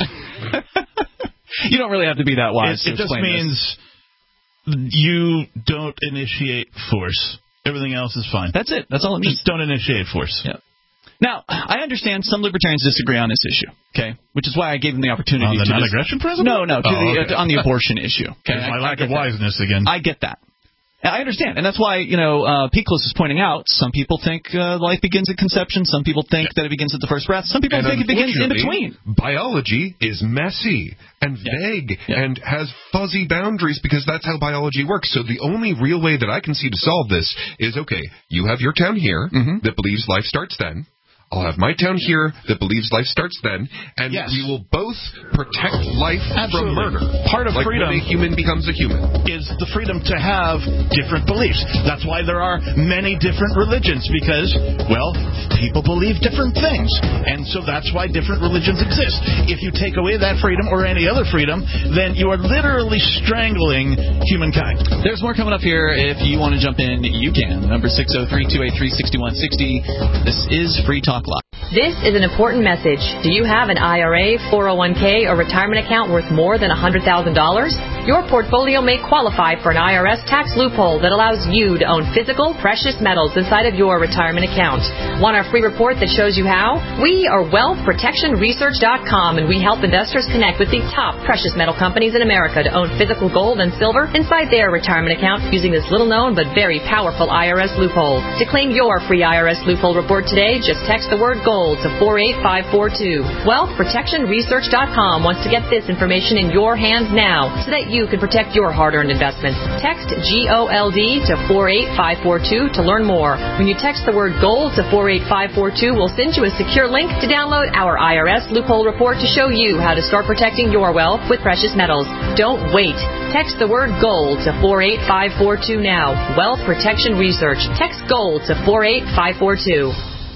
You don't really have to be that wise It, to it just explain means this. You don't initiate force. Everything else is fine. That's it. That's all it means. Just don't initiate force. Yeah. Now, I understand some libertarians disagree on this issue, okay? Which is why I gave them the opportunity on the to... non-aggression principle? No, no, to oh, the, okay. uh, on the abortion issue. Okay? My I, lack I of that. wiseness again. I get that. I understand, and that's why, you know, uh, Peakless is pointing out, some people think uh, life begins at conception, some people think yeah. that it begins at the first breath, some people and think it begins in between. Biology is messy and yeah. vague yeah. and has fuzzy boundaries because that's how biology works. So the only real way that I can see to solve this is, okay, you have your town here mm-hmm. that believes life starts then. I'll have my town here that believes life starts then, and yes. we will both protect life Absolutely. from murder. Part of like freedom when a human becomes a human is the freedom to have different beliefs. That's why there are many different religions, because, well, people believe different things, and so that's why different religions exist. If you take away that freedom or any other freedom, then you are literally strangling humankind. There's more coming up here. If you want to jump in, you can. Number six oh three, two eight three, six one six oh. This is Free Talk Live. This is an important message. Do you have an I R A, four oh one k, or retirement account worth more than one hundred thousand dollars? Your portfolio may qualify for an I R S tax loophole that allows you to own physical, precious metals inside of your retirement account. Want our free report that shows you how? We are wealth protection research dot com, and we help investors connect with the top precious metal companies in America to own physical gold and silver inside their retirement account using this little-known but very powerful I R S loophole. To claim your free I R S loophole report today, just text the word gold to four eight five four two. wealth protection research dot com wants to get this information in your hands now so that you can protect your hard-earned investments. Text G O L D to four eight five four two to learn more. When you text the word gold to four eight five four two, we'll send you a secure link to download our I R S loophole report to show you how to start protecting your wealth with precious metals. Don't wait. Text the word gold to four eight five four two now. Wealth Protection Research. Text gold to four eight five four two.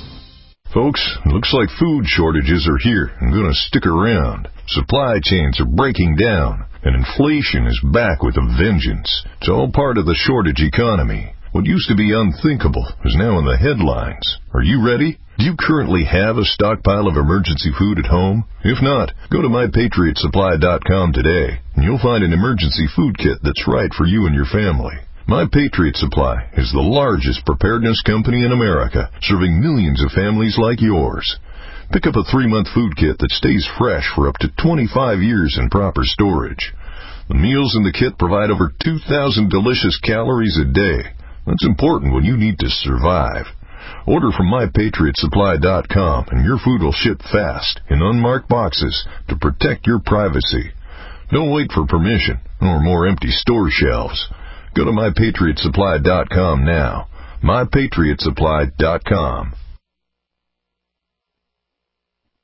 Folks, looks like food shortages are here and going to stick around. Supply chains are breaking down, and inflation is back with a vengeance. It's all part of the shortage economy. What used to be unthinkable is now in the headlines. Are you ready? Do you currently have a stockpile of emergency food at home? If not, go to my patriot supply dot com today, and you'll find an emergency food kit that's right for you and your family. My Patriot Supply is the largest preparedness company in America, serving millions of families like yours. Pick up a three-month food kit that stays fresh for up to twenty-five years in proper storage. The meals in the kit provide over two thousand delicious calories a day. That's important when you need to survive. Order from my patriot supply dot com and your food will ship fast in unmarked boxes to protect your privacy. Don't wait for permission or more empty store shelves. Go to my patriot supply dot com now. my patriot supply dot com.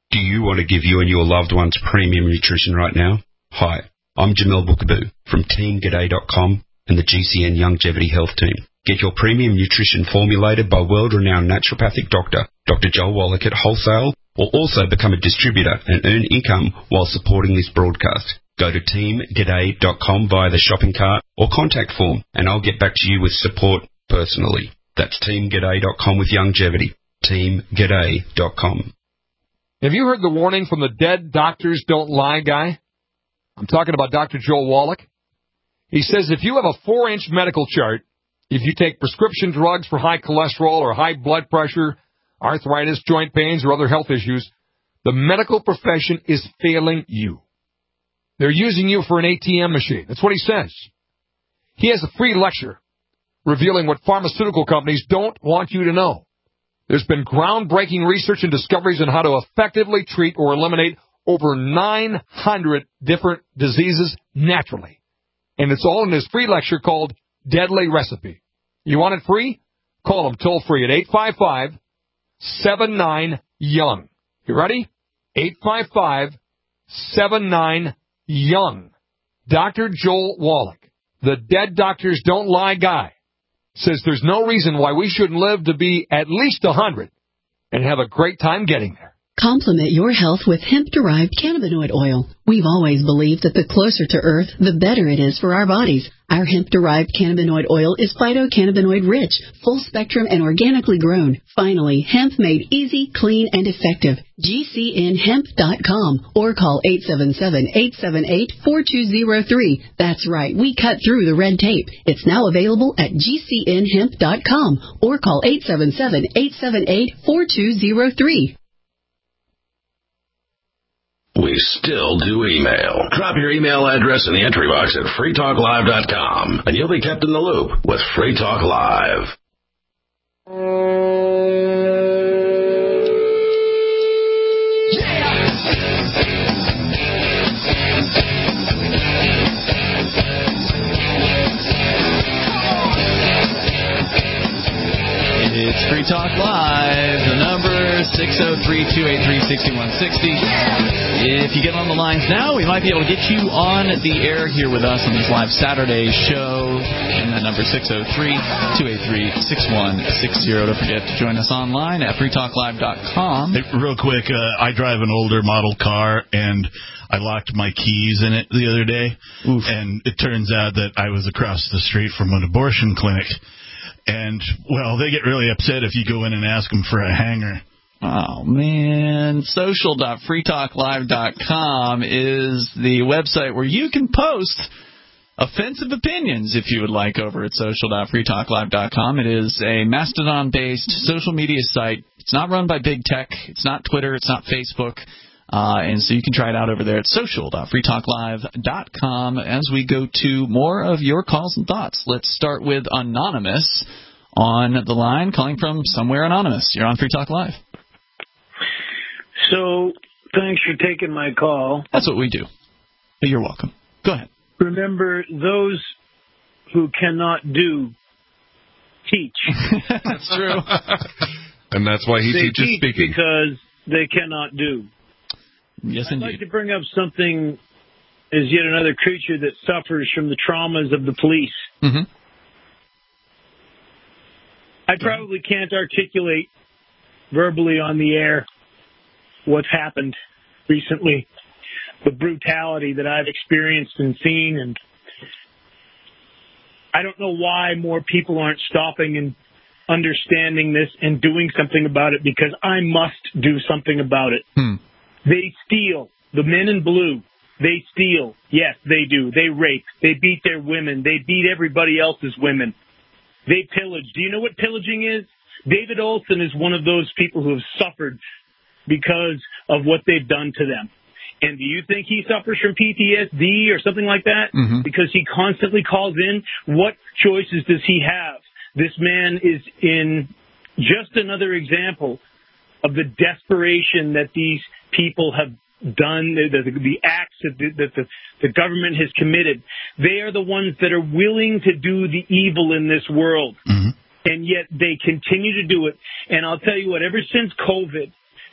Do you want to give you and your loved ones premium nutrition right now? Hi, I'm Jamel Bookaboo from Team G'day dot com and the G C N Longevity Health Team. Get your premium nutrition formulated by world-renowned naturopathic doctor, Doctor Joel Wallach at wholesale, or also become a distributor and earn income while supporting this broadcast. Go to Team G'day dot com via the shopping cart or contact form, and I'll get back to you with support personally. That's Team G'day dot com with longevity. Team G'day dot com. Have you heard the warning from the Dead Doctors Don't Lie guy? I'm talking about Doctor Joel Wallach. He says if you have a four-inch medical chart, if you take prescription drugs for high cholesterol or high blood pressure, arthritis, joint pains, or other health issues, the medical profession is failing you. They're using you for an A T M machine. That's what he says. He has a free lecture revealing what pharmaceutical companies don't want you to know. There's been groundbreaking research and discoveries on how to effectively treat or eliminate over nine hundred different diseases naturally. And it's all in his free lecture called Deadly Recipe. You want it free? Call him toll free at eight five five, seven nine, young. You ready? eight five five, seven nine, young. Doctor Joel Wallach, the Dead Doctors Don't Lie guy, says there's no reason why we shouldn't live to be at least one hundred and have a great time getting there. Complement your health with hemp-derived cannabinoid oil. We've always believed that the closer to Earth, the better it is for our bodies. Our hemp-derived cannabinoid oil is phytocannabinoid-rich, full-spectrum, and organically grown. Finally, hemp made easy, clean, and effective. G C N hemp dot com or call eight seven seven, eight seven eight, four two zero three. That's right, we cut through the red tape. It's now available at G C N hemp dot com or call eight seven seven, eight seven eight, four two zero three. We still do email. Drop your email address in the entry box at free talk live dot com, and you'll be kept in the loop with Free Talk Live. It's Free Talk Live. The number six oh three, two eight three, six one six oh. If you get on the lines now, we might be able to get you on the air here with us on this live Saturday show. And that number six oh three, two eight three, six one six oh. Don't forget to join us online at free talk live dot com. Hey, real quick, uh, I drive an older model car, and I locked my keys in it the other day. Oof. And it turns out that I was across the street from an abortion clinic. And, well, they get really upset if you go in and ask them for a hanger. Oh, man. social dot free talk live dot com is the website where you can post offensive opinions if you would like over at social dot free talk live dot com. It is a Mastodon-based social media site. It's not run by big tech. It's not Twitter. It's not Facebook. Uh, and so you can try it out over there at social dot free talk live dot com as we go to more of your calls and thoughts. Let's start with Anonymous on the line, calling from somewhere anonymous. You're on Free Talk Live. So, thanks for taking my call. That's what we do. You're welcome. Go ahead. Remember, those who cannot do, teach. That's true. And that's why he they teaches teach speaking. Because they cannot do. Yes, I'd indeed. I'd like to bring up something as yet another creature that suffers from the traumas of the police. Mm-hmm. I probably can't articulate verbally on the air what's happened recently, the brutality that I've experienced and seen, and I don't know why more people aren't stopping and understanding this and doing something about it, because I must do something about it. Hmm. They steal. The men in blue, they steal. Yes, they do. They rape. They beat their women. They beat everybody else's women. They pillage. Do you know what pillaging is? David Olson is one of those people who have suffered because of what they've done to them. And do you think he suffers from P T S D or something like that? Mm-hmm. Because he constantly calls in? What choices does he have? This man is in just another example of the desperation that these people have done, the, the, the acts that, the, that the, the government has committed. They are the ones that are willing to do the evil in this world. Mm-hmm. And yet they continue to do it. And I'll tell you what, ever since COVID,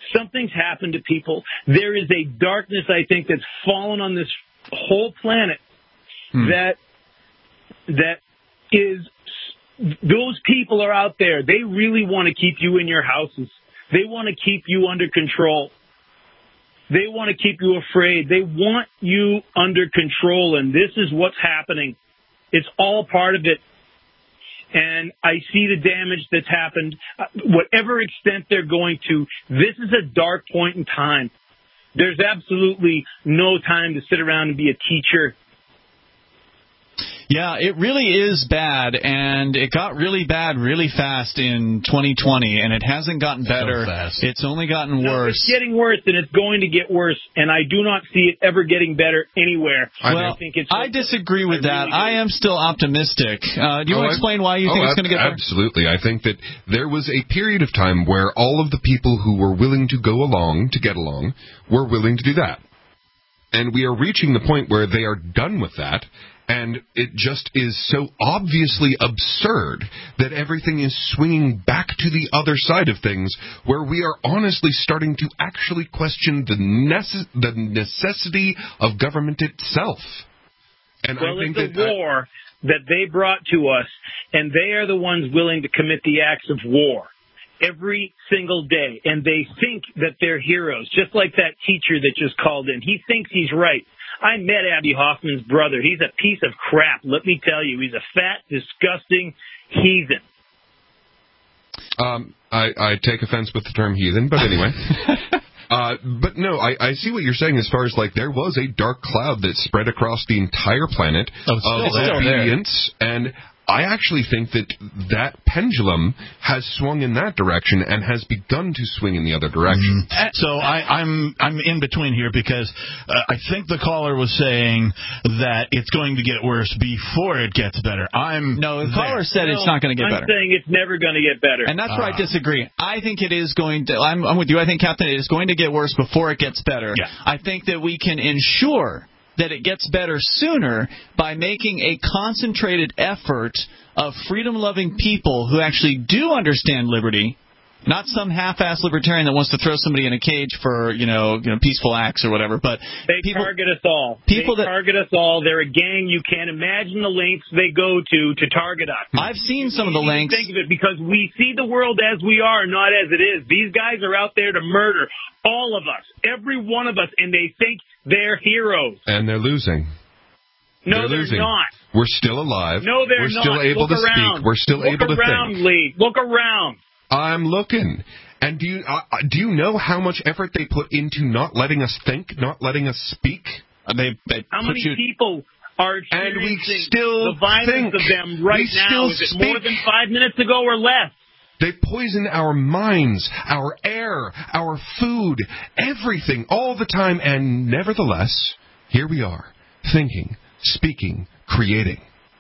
Something's happened to people. There is a darkness, I think, that's fallen on this whole planet hmm. that that is, those people are out there. They really want to keep you in your houses. They want to keep you under control. They want to keep you afraid. They want you under control, and this is what's happening. It's all part of it. And I see the damage that's happened. Whatever extent they're going to, this is a dark point in time. There's absolutely no time to sit around and be a teacher. Yeah, it really is bad, and it got really bad really fast in twenty twenty, and it hasn't gotten better. So fast. It's only gotten no, worse. It's getting worse, and it's going to get worse, and I do not see it ever getting better anywhere. Well, I, think it's I disagree with I that. Really I am still optimistic. Uh, do you oh, want to explain why you oh, think it's going to get better? Absolutely. I think that there was a period of time where all of the people who were willing to go along to get along were willing to do that. And we are reaching the point where they are done with that. And it just is so obviously absurd that everything is swinging back to the other side of things, where we are honestly starting to actually question the, nece- the necessity of government itself. And well, I think it's a that war I... that they brought to us, and they are the ones willing to commit the acts of war every single day. And they think that they're heroes, just like that teacher that just called in. He thinks he's right. I met Abby Hoffman's brother. He's a piece of crap. Let me tell you, he's a fat, disgusting heathen. Um, I, I take offense with the term heathen, but anyway. uh, but no, I, I see what you're saying as far as, like, there was a dark cloud that spread across the entire planet oh, of obedience, and I actually think that that pendulum has swung in that direction and has begun to swing in the other direction. Mm-hmm. So I, I'm I'm in between here because uh, I think the caller was saying that it's going to get worse before it gets better. I'm no, the there. caller said no, it's not going to get I'm better. I'm saying it's never going to get better. And that's uh, where I disagree. I think it is going to, I'm, I'm with you, I think, Captain, it is going to get worse before it gets better. Yeah. I think that we can ensure that it gets better sooner by making a concentrated effort of freedom-loving people who actually do understand liberty, not some half-ass libertarian that wants to throw somebody in a cage for, you know, you know peaceful acts or whatever. But they people, target us all. People they that target us all. They're a gang. You can't imagine the lengths they go to to target us. I've seen some of the lengths. Think of it, because we see the world as we are, not as it is. These guys are out there to murder all of us, every one of us, and they think they're heroes. And they're losing. No, they're, they're losing. not. We're still alive. No, they're We're not. still able Look to around. speak. We're still Look able to around, think. Lee. Look around. I'm looking. And do you uh, do you know how much effort they put into not letting us think, not letting us speak? Uh, they, they how many you... people are and we experiencing still the violence think. of them right we now? Is it speak. more than five minutes ago or less? They poison our minds, our air, our food, everything, all the time. And nevertheless, here we are, thinking, speaking, creating.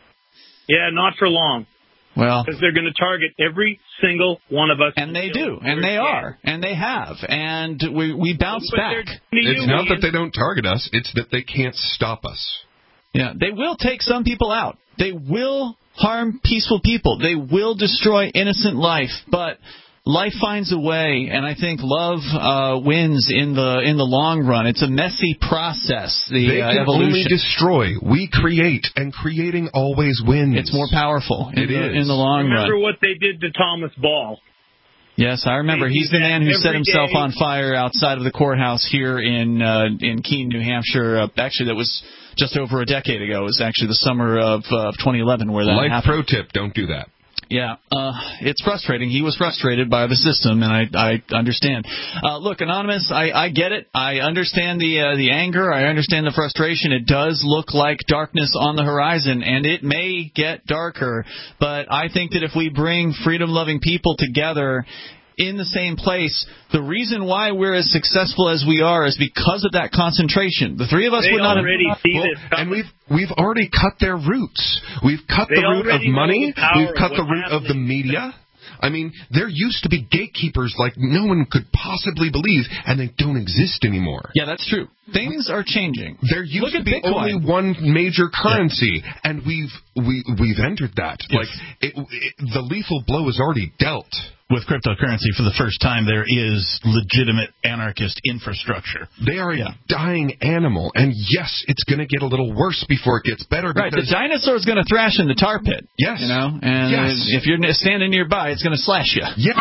Yeah, not for long. Well, because they're going to target every single one of us. And they do, and they are, and they have, and we we bounce but back. It's not that they don't target us, it's that they can't stop us. Yeah, they will take some people out. They will harm peaceful people. They will destroy innocent life, but life finds a way, and I think love uh, wins in the in the long run. It's a messy process, the they uh, can evolution. only destroy. We create, and creating always wins. It's more powerful in, it the, is. in the long Remember run. Remember what they did to Thomas Ball. Yes, I remember. They He's the man who set himself day. on fire outside of the courthouse here in uh, in Keene, New Hampshire. Uh, actually, that was just over a decade ago. It was actually the summer of, uh, of twenty eleven where that Life happened. pro tip, don't do that. Yeah, uh, it's frustrating. He was frustrated by the system, and I, I understand. Uh, look, Anonymous, I, I get it. I understand the uh, the anger. I understand the frustration. It does look like darkness on the horizon, and it may get darker. But I think that if we bring freedom-loving people together in the same place, the reason why we're as successful as we are is because of that concentration. The three of us they would not already have... See well, this and we've we've already cut their roots. We've cut they the root of money. The we've cut the root happening. of the media. I mean, there used to be gatekeepers like no one could possibly believe, and they don't exist anymore. Yeah, that's true. Things are changing. There used Look to at be Bitcoin. only one major currency, yeah. and we've we we've entered that. Yes. Like it, it, the lethal blow is already dealt. with cryptocurrency, for the first time, there is legitimate anarchist infrastructure. They are a yeah. dying animal, and yes, it's going to get a little worse before it gets better. Right, the dinosaur's going to thrash in the tar pit. Yes. You know, and yes. if you're standing nearby, it's going to slash you. Yeah.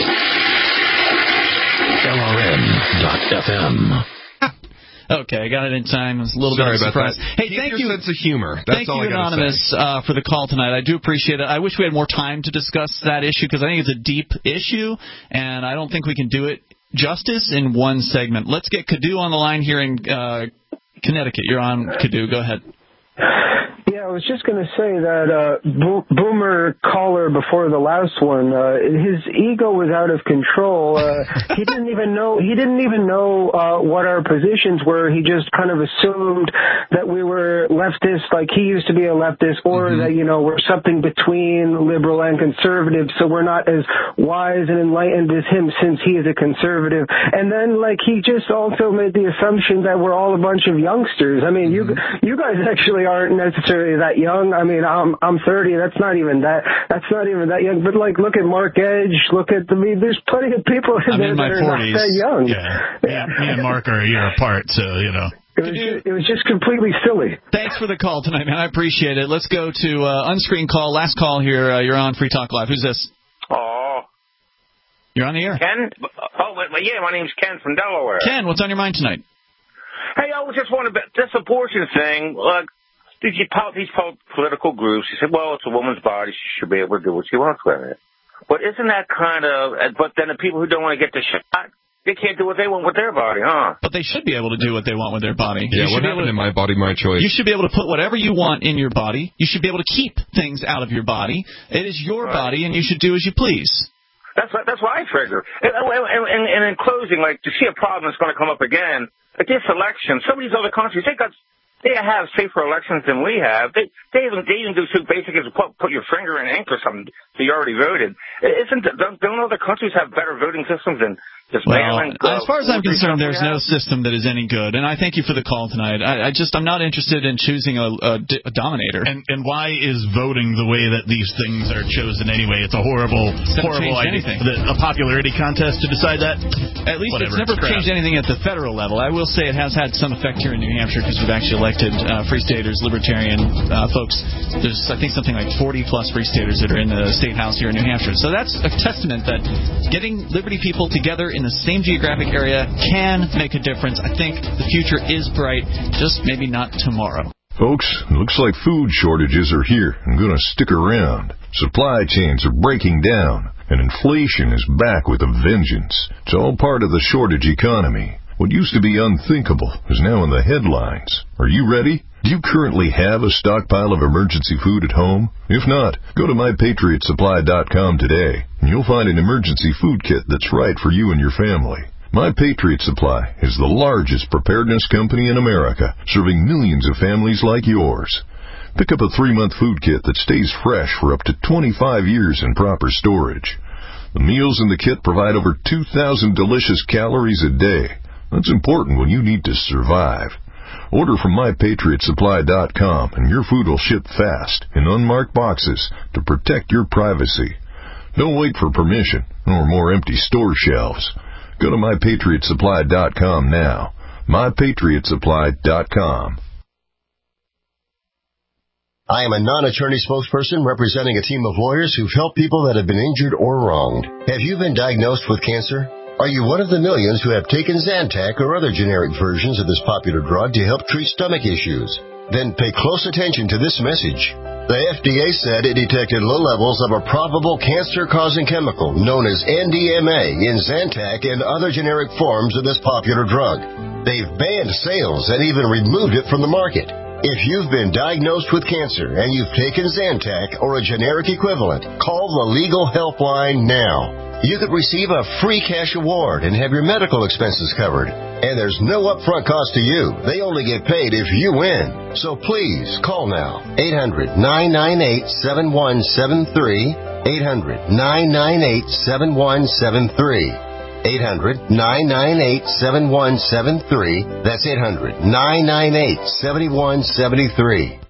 L R N dot F M. Okay, I got it in time. It was a little Sorry bit of a about surprise. that. Hey, Keep thank your you. sense of humor. That's thank all you, I gotta Anonymous, say. uh, for the call tonight. I do appreciate it. I wish we had more time to discuss that issue because I think it's a deep issue, and I don't think we can do it justice in one segment. Let's get Kadu on the line here in uh, Connecticut. You're on, Kadu. Go ahead. Yeah, I was just going to say that uh, bo- boomer caller before the last one, uh, his ego was out of control. Uh, he didn't even know. He didn't even know uh, what our positions were. He just kind of assumed that we were leftist, like he used to be a leftist, or mm-hmm. that you know we're something between liberal and conservative. So we're not as wise and enlightened as him, since he is a conservative. And then, like, he just also made the assumption that we're all a bunch of youngsters. I mean, mm-hmm. you you guys actually aren't necessarily that young. I mean, I'm I'm thirty. That's not even that. That's not even that young. But like, look at Mark Edge. Look at I mean, there's plenty of people in I'm there in my that are forties. not that young. Yeah, yeah. Me and Mark are a year apart, so you know. It was, just, it was just completely silly. Thanks for the call tonight, man. I appreciate it. Let's go to uh, unscreened call. Last call here. Uh, you're on Free Talk Live. Who's this? Oh. You're on the air. Ken? Oh, wait, yeah, my name's Ken from Delaware. Ken, what's on your mind tonight? Hey, I was just wondering about this abortion thing. Like, Did you, these political groups, you said, well, it's a woman's body. She should be able to do what she wants with it. But isn't that kind of, but then the people who don't want to get the shot, they can't do what they want with their body, huh? But they should be able to do what they want with their body. Yeah, what happened in my body, my choice? You should be able to put whatever you want in your body. You should be able to keep things out of your body. It is your right. body, and you should do as you please. That's what, that's what I figure. And, and, and, and in closing, like, to see a problem that's going to come up again, like this election, some of these other countries, they got... They have safer elections than we have. They they even they even do so basic as put, put your finger in ink or something so you already voted. Isn't don't, don't other countries have better voting systems than just well, mail-in? Uh, as far as I'm concerned, there's no system that is any good. And I thank you for the call tonight. I, I just I'm not interested in choosing a, a, a dominator. And and why is voting the way that these things are chosen anyway? It's a horrible horrible idea. Anything. A popularity contest to decide that. At least Whatever, it's never it's changed anything at the federal level. I will say it has had some effect here in New Hampshire because we've actually elected. Uh, free staters, libertarian uh, folks. There's, I think, something like forty plus free staters that are in the state house here in New Hampshire. So that's a testament that getting Liberty people together in the same geographic area can make a difference. I think the future is bright, just maybe not tomorrow. Folks, it looks like food shortages are here and going to stick around. Supply chains are breaking down, and inflation is back with a vengeance. It's all part of the shortage economy. What used to be unthinkable is now in the headlines. Are you ready? Do you currently have a stockpile of emergency food at home? If not, go to my patriot supply dot com today, and you'll find an emergency food kit that's right for you and your family. My Patriot Supply is the largest preparedness company in America, serving millions of families like yours. Pick up a three-month food kit that stays fresh for up to twenty-five years in proper storage. The meals in the kit provide over two thousand delicious calories a day. That's important when you need to survive. Order from my patriot supply dot com and your food will ship fast in unmarked boxes to protect your privacy. Don't wait for permission or more empty store shelves. Go to my patriot supply dot com now. my patriot supply dot com. I am a non-attorney spokesperson representing a team of lawyers who've helped people that have been injured or wronged. Have you been diagnosed with cancer? Are you one of the millions who have taken Zantac or other generic versions of this popular drug to help treat stomach issues? Then pay close attention to this message. The F D A said it detected low levels of a probable cancer-causing chemical known as N D M A in Zantac and other generic forms of this popular drug. They've banned sales and even removed it from the market. If you've been diagnosed with cancer and you've taken Zantac or a generic equivalent, call the Legal Helpline now. You could receive a free cash award and have your medical expenses covered. And there's no upfront cost to you. They only get paid if you win. So please, call now. eight hundred, nine nine eight, seven one seven three. eight hundred, nine nine eight, seven one seven three. eight hundred, nine nine eight, seven one seven three. That's eight hundred, nine nine eight, seven one seven three.